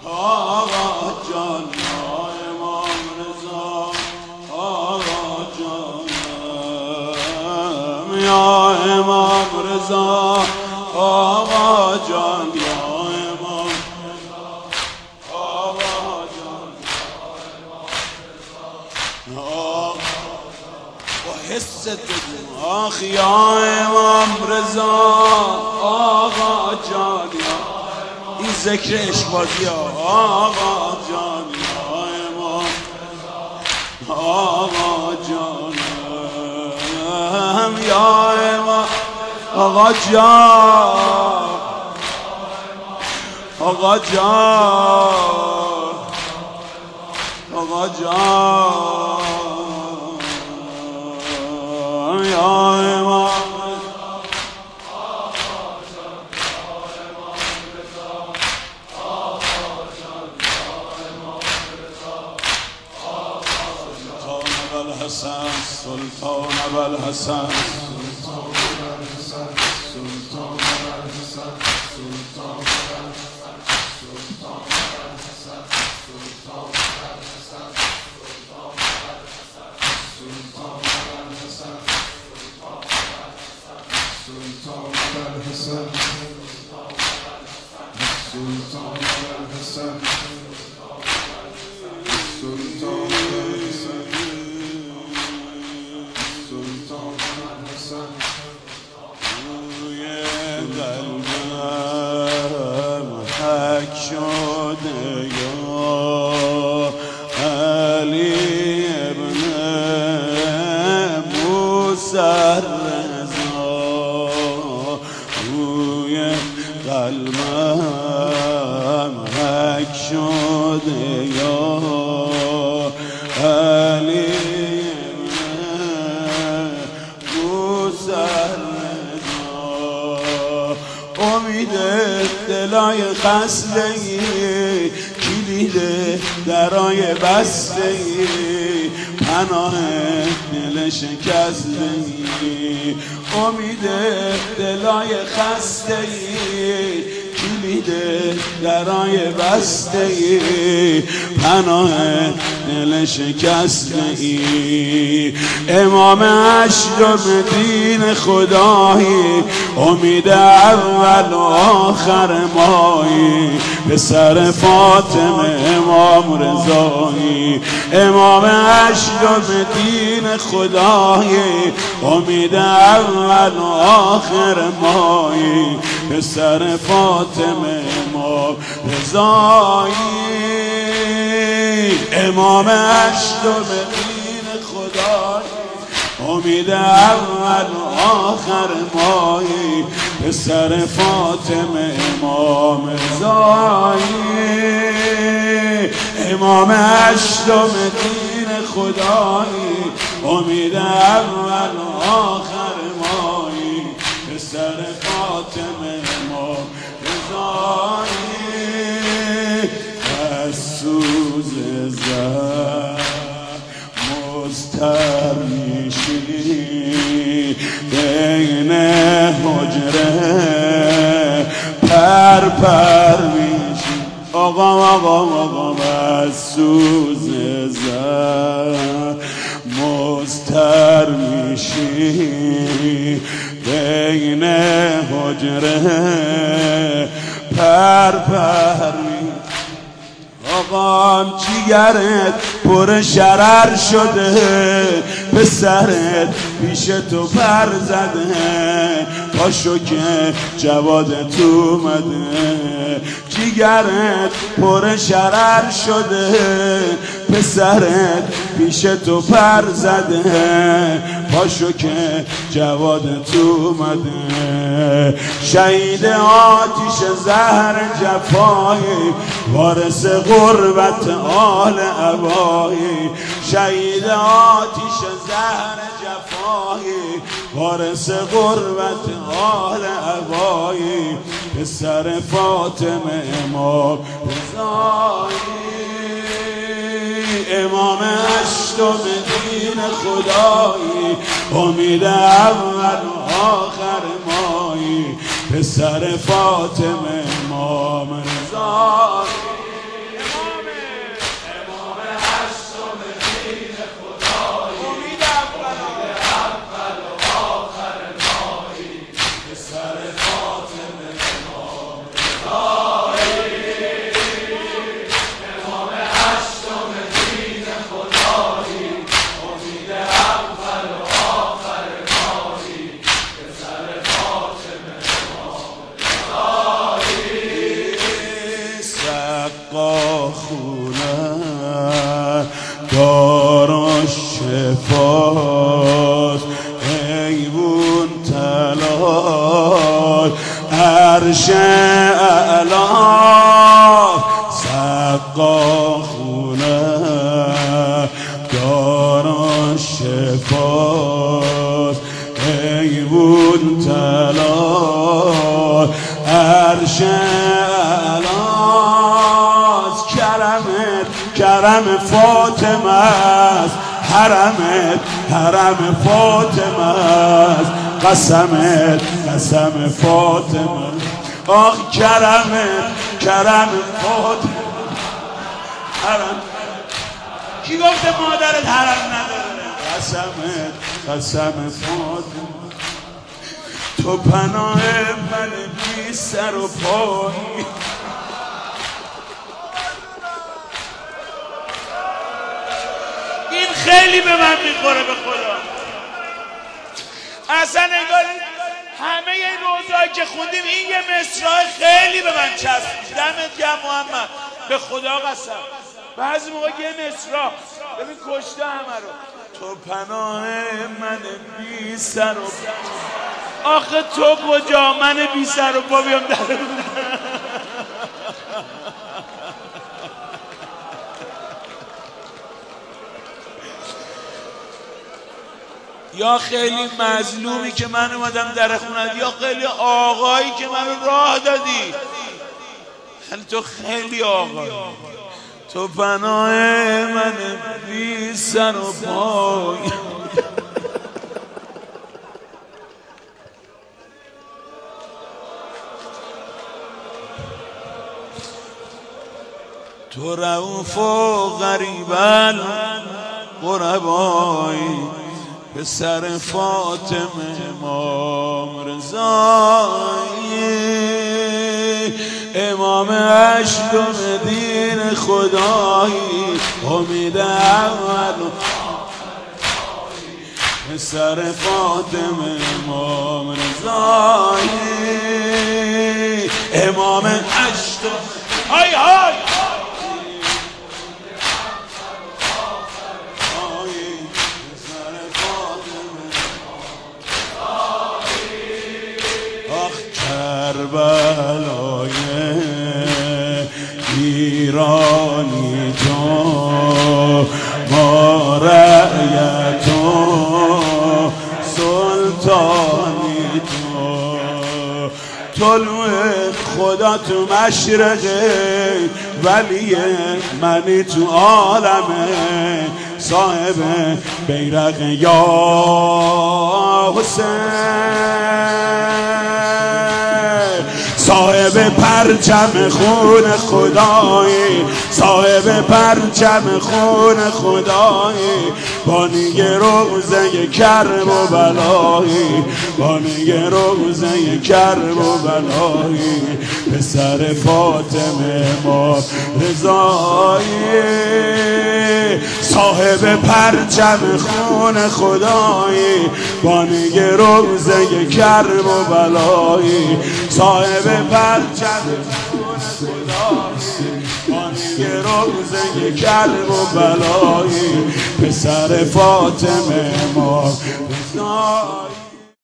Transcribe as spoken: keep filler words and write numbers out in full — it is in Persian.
آقا جان یا امام رضا آقا جانم یا امام رضا آقا جان یا امام رضا آقا جان با حس بگو آخ یا امام رضا آقا جان یا این ذکر عشق‌بازی ها آقا جان یا امام آقا جانم یا امام آقا جان آقا جان آقا جان یا امام الحسن سلطان الحسن سلطان الحسن سلطان الحسن سلطان الحسن سلطان الحسن سلطان الحسن سلطان الحسن سلطان الحسن سلطان الحسن روی قلبم حک شده یا علی ابن موسی رضا روی قلبم حک شده یا علی امید دلای خسته ای کلید درای بسته ای پناه دل شکسته ای امید دلای خسته ای کلید درای بسته ای پناه دل شکسته ای امام اشرم دین خدایی امید اول و آخر مایی پسر فاطمه امام رضایی امام اشرم دین خدایی امید اول و آخر مایی پسر فاطمه امام رضایی امام اشرم دین خدایی امید اول و آخر مایی پسر فاطمه امام رضایی امام اشرم دین خدایی امید اول و آخر مایی پسر فاطمه امام رضایی از سوز زر مضطر میشی بین حجره پر پر میشی آقا آقا آقا از سوز زر مضطر میشی بین حجره پر پر میشی آقام جیگرت پر شرر شده پسرت پیش تو پر زده پاشو که جوادت اومده جیگرت پر شرر شده پسرت پیش تو پر زده پاشو که جوادت اومده شهید آتیش زهر جفایی وارث غربت آل عبایی شهید آتیش زهر جفایی وارث غربت آل عبایی پسر فاطمه امام رضایی امام اشتم دین خدایی امید اول و آخر مایی پسر فاطمه امام رضایی خونه دار و شفاست حیوان تلال عرش اعلا سقا خونه دار و شفاست حیوان تلال عرش اعلاست کرمت کرم فاطمه است حرمت حرم فاطمه است قسمت قسم فاطمه آخ کرمت کرم فاطمه حرم کی گفته مادرت حرم نداره قسمت قسم فاطمه تو پناه من بی سر و پایی این خیلی به من میخوره به خدا. اصلا انگار همه این روزایی که خوندیم این یه مصرع خیلی به من چسبید. دمت گرم محمد، به خدا قسم. بعضی موقع یه مصرع ببین کشته همه رو. تو پناه من بی سر و پا. آخه تو کجا من بی سر و پا بیام در یا خیلی مظلومی که من اومدم در خونت، یا خیلی آقایی که منو راه دادی. خیلی تو خیلی آقایی. تو پناه من بی سر و پای. تو رؤوف و غریب الغربایی پسر فاطمه امام رضایی امام هشتم دین خدایی امید اول پسر فاطمه امام رضایی امام هشتم های های کربلای ایرانی تو ما رعیت و سلطانی تو طلوع خدا تو مشرقه ولی منی تو عالمه صاحب بیرق یا حسین صاحب پرچم خون خدایی صاحب پرچم خون خدایی بانی روزه کرب و بلایی بانی روزه کرب و بلایی پسر فاطمه ما رضایی صاحب پرچم خون خدایی بانی روزه کرب و بلایی صاحب پرچم خون خدایی بانی روزه کرب و بلایی پسر فاطمه ما رضایی